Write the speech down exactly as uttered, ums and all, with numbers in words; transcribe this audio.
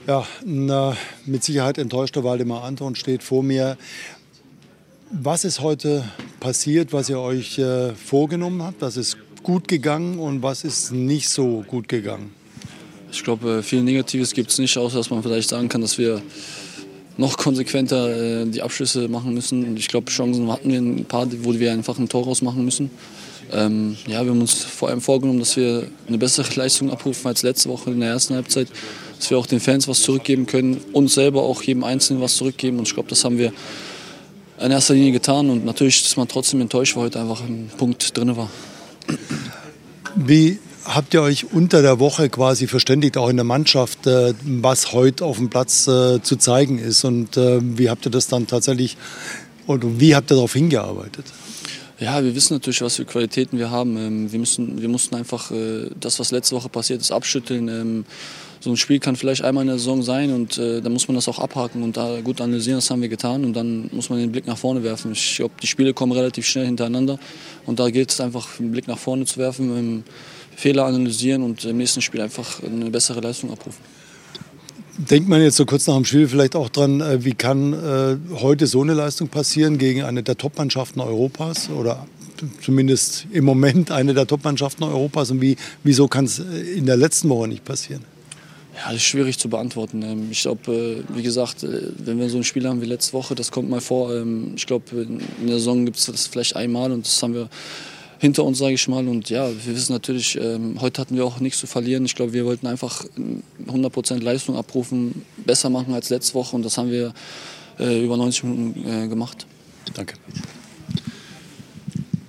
Ja, ein äh, mit Sicherheit enttäuschter Waldemar Anton steht vor mir. Was ist heute passiert, was ihr euch äh, vorgenommen habt? Was ist gut gegangen und was ist nicht so gut gegangen? Ich glaube, viel Negatives gibt es nicht, außer dass man vielleicht sagen kann, dass wir noch konsequenter äh, die Abschlüsse machen müssen. Ich glaube, Chancen hatten wir ein paar, wo wir einfach ein Tor rausmachen müssen. Ähm, ja, wir haben uns vor allem vorgenommen, dass wir eine bessere Leistung abrufen als letzte Woche in der ersten Halbzeit. Dass wir auch den Fans was zurückgeben können, uns selber auch jedem Einzelnen was zurückgeben. Und ich glaube, das haben wir in erster Linie getan. Und natürlich ist man trotzdem enttäuscht, weil heute einfach ein Punkt drin war. Wie habt ihr euch unter der Woche quasi verständigt, auch in der Mannschaft, was heute auf dem Platz zu zeigen ist? Und wie habt ihr das dann tatsächlich, oder wie habt ihr darauf hingearbeitet? Ja, wir wissen natürlich, was für Qualitäten wir haben. Wir, müssen, wir mussten einfach das, was letzte Woche passiert ist, abschütteln. So ein Spiel kann vielleicht einmal in der Saison sein und äh, da muss man das auch abhaken und da gut analysieren, das haben wir getan und dann muss man den Blick nach vorne werfen. Ich glaube, die Spiele kommen relativ schnell hintereinander und da gilt es einfach, den Blick nach vorne zu werfen, ähm, Fehler analysieren und im nächsten Spiel einfach eine bessere Leistung abrufen. Denkt man jetzt so kurz nach dem Spiel vielleicht auch dran, äh, wie kann äh, heute so eine Leistung passieren gegen eine der Top-Mannschaften Europas oder zumindest im Moment eine der Top-Mannschaften Europas und wie, wieso kann es in der letzten Woche nicht passieren? Ja, das ist schwierig zu beantworten. Ich glaube, wie gesagt, wenn wir so ein Spiel haben wie letzte Woche, das kommt mal vor. Ich glaube, in der Saison gibt es das vielleicht einmal und das haben wir hinter uns, sage ich mal. Und ja, wir wissen natürlich, heute hatten wir auch nichts zu verlieren. Ich glaube, wir wollten einfach hundert Prozent Leistung abrufen, besser machen als letzte Woche und das haben wir über neunzig Minuten gemacht. Danke.